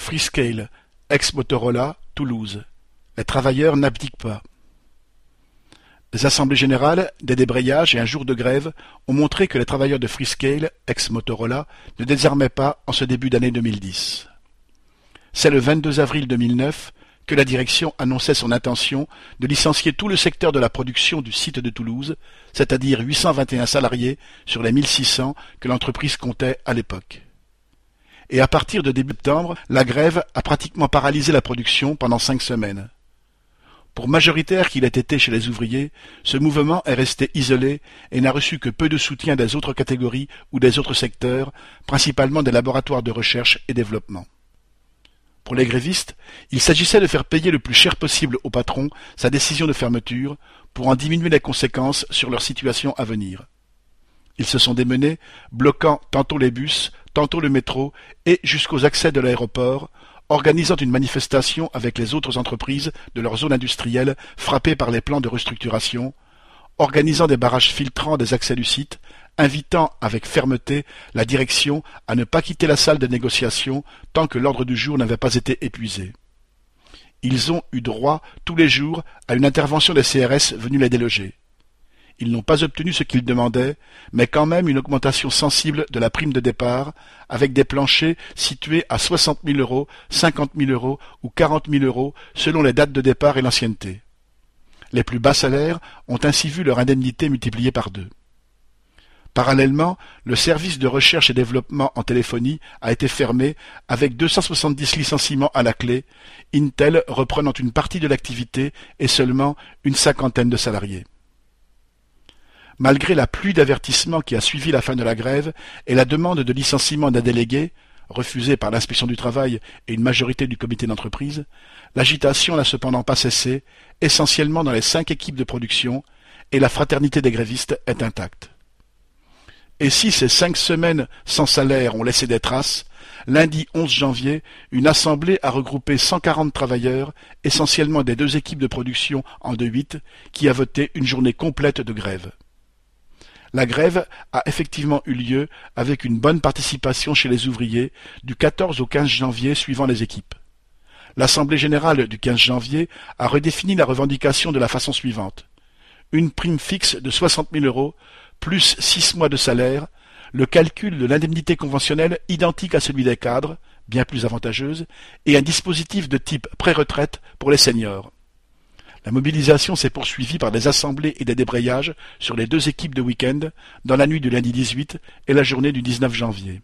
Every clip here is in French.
Freescale, ex-Motorola, Toulouse. Les travailleurs n'abdiquent pas. Des assemblées générales, des débrayages et un jour de grève ont montré que les travailleurs de Freescale, ex-Motorola, ne désarmaient pas en ce début d'année 2010. C'est le 22 avril 2009 que la direction annonçait son intention de licencier tout le secteur de la production du site de Toulouse, c'est-à-dire 821 salariés sur les 1600 que l'entreprise comptait à l'époque. Et à partir de début septembre, la grève a pratiquement paralysé la production pendant 5 semaines. Pour majoritaire qu'il ait été chez les ouvriers, ce mouvement est resté isolé et n'a reçu que peu de soutien des autres catégories ou des autres secteurs, principalement des laboratoires de recherche et développement. Pour les grévistes, il s'agissait de faire payer le plus cher possible au patron sa décision de fermeture pour en diminuer les conséquences sur leur situation à venir. Ils se sont démenés, bloquant tantôt les bus, tantôt le métro et jusqu'aux accès de l'aéroport, organisant une manifestation avec les autres entreprises de leur zone industrielle frappées par les plans de restructuration, organisant des barrages filtrants des accès du site, invitant avec fermeté la direction à ne pas quitter la salle de négociation tant que l'ordre du jour n'avait pas été épuisé. Ils ont eu droit tous les jours à une intervention des CRS venus les déloger. Ils n'ont pas obtenu ce qu'ils demandaient, mais quand même une augmentation sensible de la prime de départ, avec des planchers situés à 60 000 €, 50 000 € ou 40 000 € selon les dates de départ et l'ancienneté. Les plus bas salaires ont ainsi vu leur indemnité multipliée par 2. Parallèlement, le service de recherche et développement en téléphonie a été fermé avec 270 licenciements à la clé, Intel reprenant une partie de l'activité et seulement une 50aine de salariés. Malgré la pluie d'avertissements qui a suivi la fin de la grève et la demande de licenciement d'un délégué, refusée par l'inspection du travail et une majorité du comité d'entreprise, l'agitation n'a cependant pas cessé, essentiellement dans les 5 équipes de production, et la fraternité des grévistes est intacte. Et si ces 5 semaines sans salaire ont laissé des traces, lundi 11 janvier, une assemblée a regroupé 140 travailleurs, essentiellement des 2 équipes de production en 2-8, qui a voté une journée complète de grève. La grève a effectivement eu lieu avec une bonne participation chez les ouvriers du 14 au 15 janvier suivant les équipes. L'Assemblée générale du 15 janvier a redéfini la revendication de la façon suivante. Une prime fixe de 60 000 € plus 6 mois de salaire, le calcul de l'indemnité conventionnelle identique à celui des cadres, bien plus avantageuse, et un dispositif de type pré-retraite pour les seniors. La mobilisation s'est poursuivie par des assemblées et des débrayages sur les 2 équipes de week-end dans la nuit du lundi 18 et la journée du 19 janvier.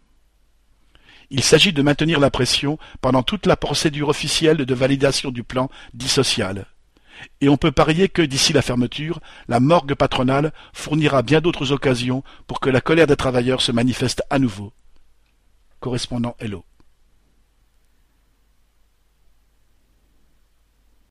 Il s'agit de maintenir la pression pendant toute la procédure officielle de validation du plan dit social. Et on peut parier que, d'ici la fermeture, la morgue patronale fournira bien d'autres occasions pour que la colère des travailleurs se manifeste à nouveau. Correspondant Hello.